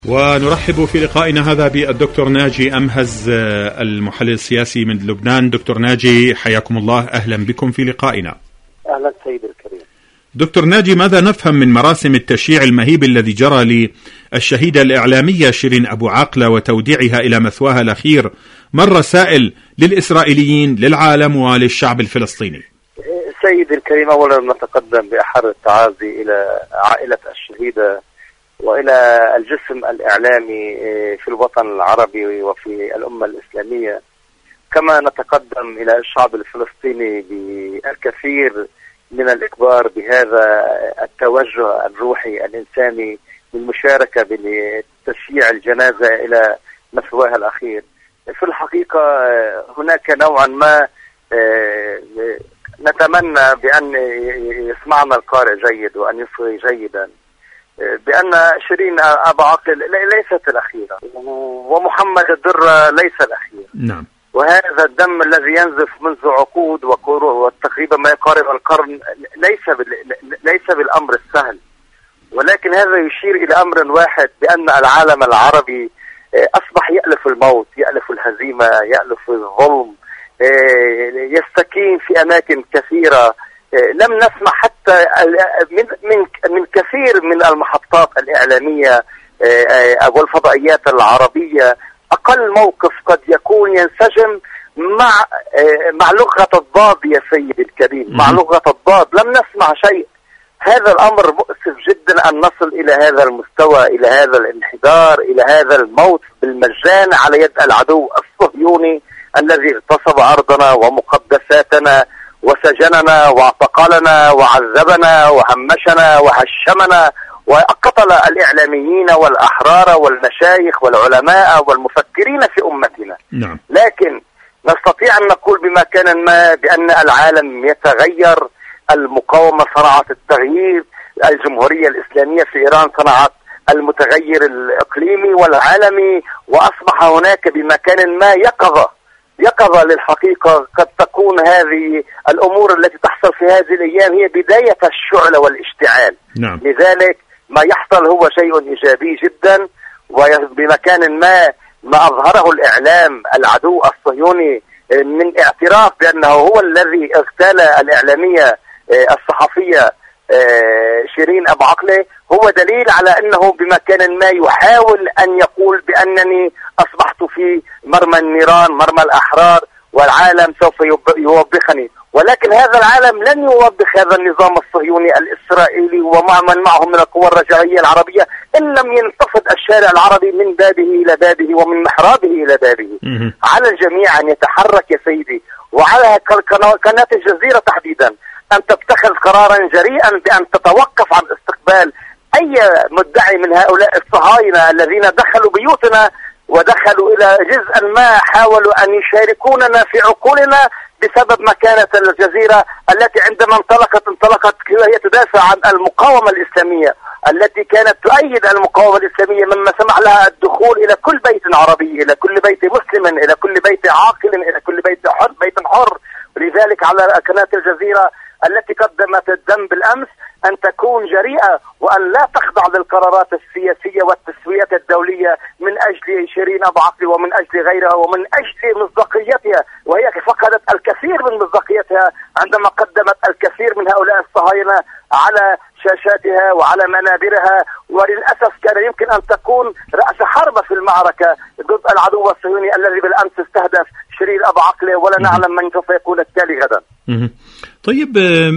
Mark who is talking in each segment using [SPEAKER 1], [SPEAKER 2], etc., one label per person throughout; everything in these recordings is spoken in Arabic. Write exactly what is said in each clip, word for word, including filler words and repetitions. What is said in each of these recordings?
[SPEAKER 1] ونرحب في لقائنا هذا بالدكتور ناجي أمهز المحلل السياسي من لبنان. دكتور ناجي حياكم الله، أهلا بكم في لقائنا.
[SPEAKER 2] أهلا سيد الكريم.
[SPEAKER 1] دكتور ناجي، ماذا نفهم من مراسم التشييع المهيب الذي جرى للشهيدة الإعلامية شيرين أبو عاقلة وتوديعها إلى مثواها الأخير؟ ما الرسائل للإسرائيليين، للعالم وللشعب الفلسطيني؟
[SPEAKER 2] سيد الكريم، أولا نتقدم بأحر التعازي إلى عائلة الشهيدة وإلى الجسم الإعلامي في الوطن العربي وفي الأمة الإسلامية، كما نتقدم إلى الشعب الفلسطيني بالكثير من الإكبار بهذا التوجه الروحي الإنساني للمشاركة بتشييع الجنازة إلى مثواها الأخير. في الحقيقة هناك نوعا ما نتمنى بأن يسمعنا القارئ جيد وأن يصغي جيدا بأن شيرين أبو عاقل ليست الأخيرة، ومحمد الدرة ليس الأخير.
[SPEAKER 1] نعم.
[SPEAKER 2] وهذا الدم الذي ينزف منذ عقود وتقريبا ما يقارب القرن ليس ليس بالأمر السهل، ولكن هذا يشير إلى أمر واحد، بأن العالم العربي أصبح يألف الموت، يألف الهزيمة، يألف الظلم، يستكين في أماكن كثيرة. لم نسمع حتى من من من كثير من المحطات الإعلامية والفضائيات العربية أقل موقف قد يكون ينسجم مع مع لغة الضاد يا سيد الكريم، مع لغة الضاد. لم نسمع شيء. هذا الأمر مؤسف جدا أن نصل إلى هذا المستوى، إلى هذا الانحدار، إلى هذا الموت بالمجان على يد العدو الصهيوني الذي اغتصب أرضنا ومقدساتنا وسجننا واعتقلنا وعذبنا وهمشنا وهشمنا وقتل الإعلاميين والأحرار والمشايخ والعلماء والمفكرين في أمتنا.
[SPEAKER 1] نعم.
[SPEAKER 2] لكن نستطيع أن نقول بمكان ما بأن العالم يتغير، المقاومة صنعت التغيير، الجمهورية الإسلامية في إيران صنعت المتغير الإقليمي والعالمي، وأصبح هناك بمكان ما يقظة يقظة للحقيقة. قد تكون هذه الأمور التي تحصل في هذه الأيام هي بداية الشعلة والاشتعال.
[SPEAKER 1] نعم.
[SPEAKER 2] لذلك ما يحصل هو شيء إيجابي جدا، وبمكان ما ما أظهره الإعلام العدو الصهيوني من اعتراف بأنه هو الذي اغتال الإعلامية الصحفية شيرين أبو عاقلة هو دليل على أنه بمكان ما يحاول أن يقول بأنني أصبحت في مرمى النيران، مرمى الأحرار، والعالم سوف يوبخني. ولكن هذا العالم لن يوبخ هذا النظام الصهيوني الإسرائيلي ومع من معه من القوى الرجعية العربية إن لم ينتفض الشارع العربي من بابه إلى بابه ومن محرابه إلى بابه. على الجميع أن يتحرك يا سيدي، وعلى قناة الجزيرة تحديدا أن تتخذ قرارا جريئا بأن تتوقف عن استقبال أي مدعي من هؤلاء الصهاينة الذين دخلوا بيوتنا ودخلوا إلى جزءا ما حاولوا أن يشاركوننا في عقولنا بسبب مكانة الجزيرة التي عندما انطلقت انطلقت وهي تدافع عن المقاومة الإسلامية التي كانت تؤيد المقاومة الإسلامية، مما سمح لها الدخول إلى كل بيت عربي، إلى كل بيت مسلم، إلى كل بيت عاقل، إلى كل بيت حر بيت حر. ولذلك على قناة الجزيرة التي قدمت الدم بالأمس أن تكون جريئة وأن لا تخضع للقرارات السياسية والتسويات الدولية من أجل شيرين أبو عاقلة ومن أجل غيرها ومن أجل مصداقيتها، وهي فقدت الكثير من مصداقيتها عندما قدمت الكثير من هؤلاء الصهاينة على شاشاتها وعلى منابرها، وللأسف كان يمكن أن تكون رأس حربة في المعركة ضد العدو الصهيوني الذي بالأمس استهدف شيرين أبو عاقلة، ولا نعلم من سوف يكون التالي غدا.
[SPEAKER 1] طيب،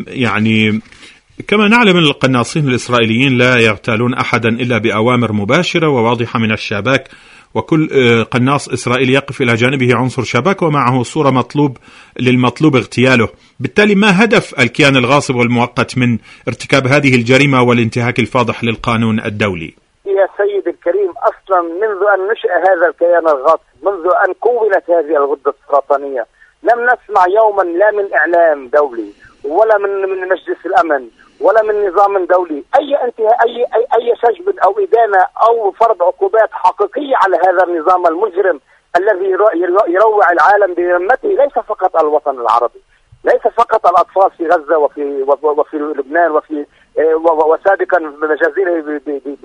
[SPEAKER 1] يعني كما نعلم أن القناصين الإسرائيليين لا يغتالون أحدا إلا بأوامر مباشرة وواضحة من الشباك، وكل قناص إسرائيلي يقف إلى جانبه عنصر شباك ومعه صورة مطلوب للمطلوب اغتياله. بالتالي ما هدف الكيان الغاصب والمؤقت من ارتكاب هذه الجريمة والانتهاك الفاضح للقانون الدولي؟
[SPEAKER 2] يا سيد الكريم، أصلا منذ أن نشأ هذا الكيان الغاصب، منذ أن كونت هذه الغدة السرطانية، لم نسمع يوما لا من إعلام دولي ولا من من مجلس الأمن ولا من نظام دولي أي انتهاء أي أي أي سجن أو إدانة أو فرض عقوبات حقيقية على هذا النظام المجرم الذي يروع العالم بذمته، ليس فقط الوطن العربي، ليس فقط الأطفال في غزة وفي وفي لبنان وفي وسابقا بمجازره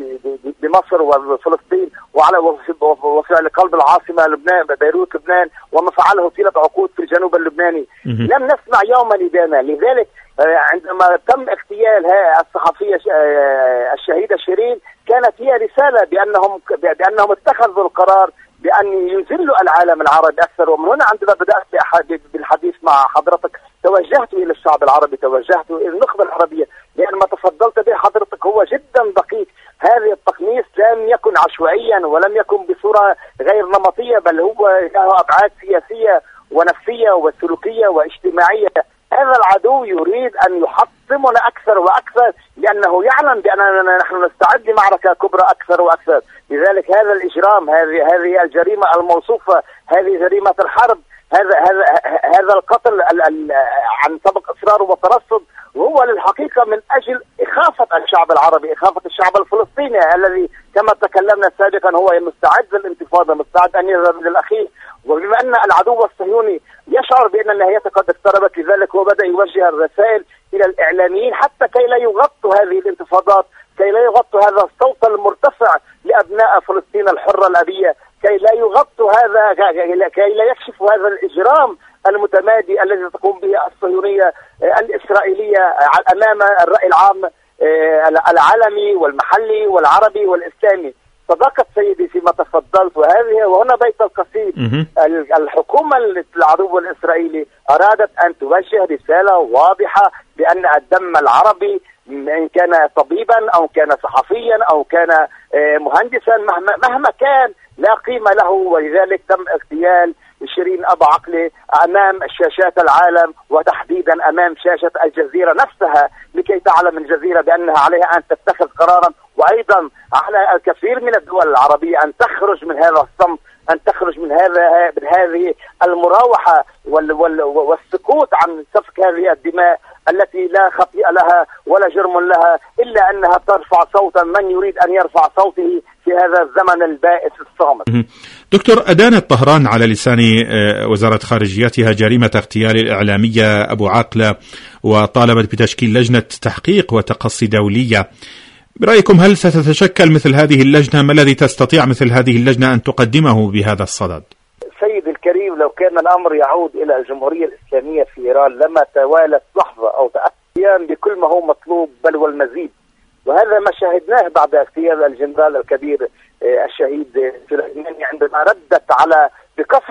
[SPEAKER 2] بمصر وفلسطين وعلى وفي قلب العاصمة لبنان بيروت لبنان، وما فعله طيلة عقود في الجنوب اللبناني. لم نسمع يوما إدانة. لذلك عندما تم اغتيال الصحفية الشهيدة شيرين كانت هي رسالة بأنهم بأنهم اتخذوا القرار بأن يذلوا العالم العربي أكثر. ومن هنا عندما بدأت بالحديث مع حضرتك توجهت إلى الشعب العربي، توجهت إلى النخبة العربية، لأن ما تفضلت به حضرتك هو جدا دقيق. هذا التقميص لم يكن عشوائيا ولم يكن بصورة غير نمطية، بل هو له أبعاد سياسية ونفسية وسلوكية واجتماعية. هذا العدو يريد أن يحطمنا أكثر وأكثر، لأنه يعلم بأننا نحن نستعد لمعركة كبرى أكثر وأكثر. لذلك هذا الإجرام، هذه هذه الجريمة الموصوفة، هذه جريمة الحرب، هذا هذا هذا القتل عن سبق إصرار وترصد، وهو للحقيقة من أجل إخافة الشعب العربي، إخافة الشعب الفلسطيني الذي كما تكلمنا سابقا هو مستعد للانتفاضة، مستعد أن يذهب للأخير. وبما أن العدو الصهيوني يشعر بأن نهايته قد اقتربت، لذلك هو بدأ يوجه الرسائل إلى الإعلاميين حتى كي لا يغطوا هذه الانتفاضات، كي لا يغطوا هذا الصوت المرتفع لأبناء فلسطين الحرة الأبية، كي لا يغطوا هذا، كي لا يكشفوا هذا الإجرام المتمادي الذي تقوم به الصهيونية الإسرائيلية أمام الرأي العام العالمي والمحلي والعربي والإسلامي. صدقت سيدي فيما تفضلت، وهذه وهنا بيت القصيد. الحكومة العدو الإسرائيلي أرادت أن توجه رسالة واضحة بأن الدم العربي إن كان طبيبا أو كان صحفيا أو كان مهندسا مهما, مهما كان لا قيمة له. ولذلك تم اغتيال شيرين أبو عقلة أمام شاشات العالم، وتحديدا أمام شاشة الجزيرة نفسها، لكي تعلم الجزيرة بأنها عليها أن تتخذ قرارا، وأيضا على الكثير من الدول العربية أن تخرج من هذا الصمت، أن تخرج من هذا من هذه المراوحة وال وال والسكوت عن سفك هذه الدماء التي لا خطيئة لها ولا جرم لها، إلا أنها ترفع صوتا من يريد أن يرفع صوته في هذا الزمن البائس الصامت.
[SPEAKER 1] دكتور، أدانت طهران على لسان وزارة خارجيتها جريمة اغتيال الإعلامية أبو عقلة، وطالبت بتشكيل لجنة تحقيق وتقصي دولية. برأيكم هل ستتشكل مثل هذه اللجنة؟ ما الذي تستطيع مثل هذه اللجنة أن تقدمه بهذا الصدد؟
[SPEAKER 2] سيد الكريم، لو كان الأمر يعود إلى الجمهورية الإسلامية في إيران لما توالت لحظة أو تأتيان بكل ما هو مطلوب بل والمزيد، وهذا ما شاهدناه بعد اغتيال الجنرال الكبير الشهيد سليماني عندما ردت على بقصف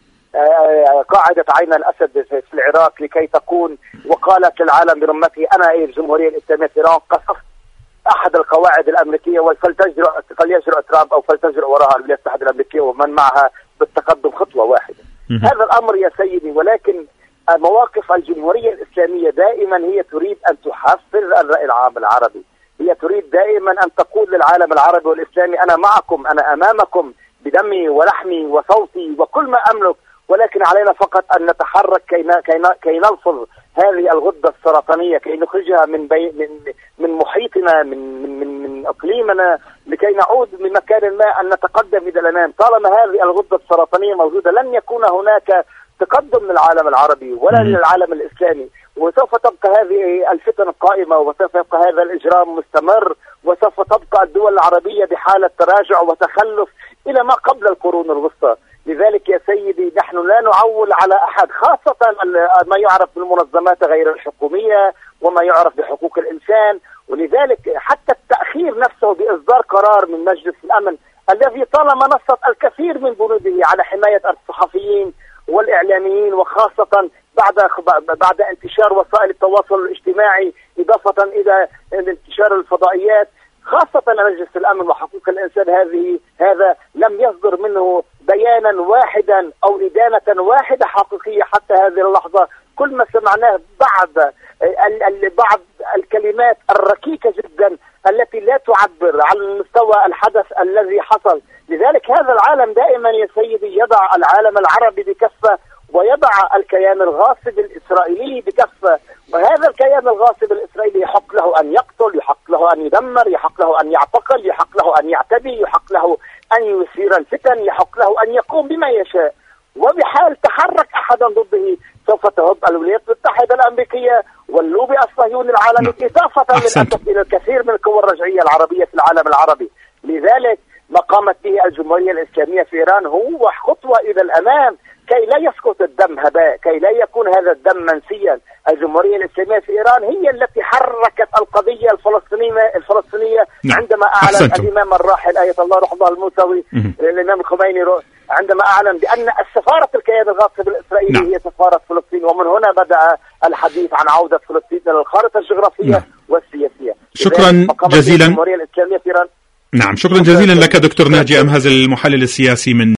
[SPEAKER 2] قاعدة عين الأسد في العراق لكي تكون وقالت للعالم برمته أنا إيه الجمهورية الإسلامية في إيران قصفت أحد القواعد الأمريكية فلتجرؤ فليجرؤ ترامب أو فلتجرؤ وراها الولايات المتحدة الأمريكية ومن معها بالتقدم خطوة واحدة. هذا الأمر يا سيدي، ولكن مواقف الجمهورية الإسلامية دائما هي تريد أن تحفز الرأي العام العربي، هي تريد دائما أن تقول للعالم العربي والإسلامي أنا معكم، أنا أمامكم بدمي ولحمي وصوتي وكل ما أملك، ولكن علينا فقط أن نتحرك كي كي كي نلفظ هذه الغدة السرطانية، كي نخرجها من بي من من محيطنا، من من من, من إقليمنا، لكي نعود من مكان ما أن نتقدم إلى الأمام. طالما هذه الغدة السرطانية موجودة لن يكون هناك تقدم للعالم العربي ولا للعالم الإسلامي، وسوف تبقى هذه الفتن قائمة، وسوف يبقى هذا الإجرام مستمر، وسوف تبقى الدول العربية بحالة تراجع وتخلف إلى ما قبل القرون الوسطى. لذلك يا سيدي نحن لا نعول على أحد، خاصة ما يعرف بالمنظمات غير الحكومية وما يعرف بحقوق الإنسان. ولذلك حتى التأخير نفسه بإصدار قرار من مجلس الأمن الذي طالما نصت الكثير من بنوده على حماية الصحفيين والإعلاميين، وخاصة بعد بعد انتشار وسائل التواصل الاجتماعي إضافة إلى انتشار الفضائيات، خاصة مجلس الأمن وحقوق الإنسان هذه هذا لم يصدر منه بيانا واحدا أو إدانة واحدة حقيقية حتى هذه اللحظة. كل ما سمعناه بعد بعض الكلمات الركيكة جدا التي لا تعبر عن مستوى الحدث الذي حصل. لذلك هذا العالم دائما يا سيدي يضع العالم العربي بكفة ويضع الكيان الغاصب الإسرائيلي بكفة، وهذا الكيان الغاصب الإسرائيلي يحق له أن يقتل، يحق له أن يدمر، يحق له أن يعتقل، يحق له أن يعتدي، يحق له أن يثير الفتن، يحق له أن يقوم بما يشاء. وبحال تحرك أحدا ضده سوف تهب الولايات المتحدة الأمريكية واللوبي الصهيوني العالمي، إضافة للأسف إلى الكثير من القوى الرجعية العربية في العالم العربي. لذلك ما قامت به الجمهورية الإسلامية في إيران هو خطوة إلى الأمام كي لا يسقط الدم هباء، كي لا يكون هذا الدم منسيا. الجمهورية الإسلامية في إيران هي التي حركت القضية الفلسطينية الفلسطينية نعم. عندما أعلن أحسنتم. الإمام الراحل آية الله روح الله الموسوي الإمام الخميني عندما أعلن بأن السفارة الكيان الغاصب الإسرائيلي نعم. هي سفارة فلسطين، ومن هنا بدأ الحديث عن عودة فلسطين إلى الخارطة الجغرافية نعم. والسياسية.
[SPEAKER 1] شكرا جزيلا.
[SPEAKER 2] الجمهورية الإسلامية في إيران
[SPEAKER 1] نعم شكرا جزيلا لك دكتور ناجي أمهز المحلل السياسي من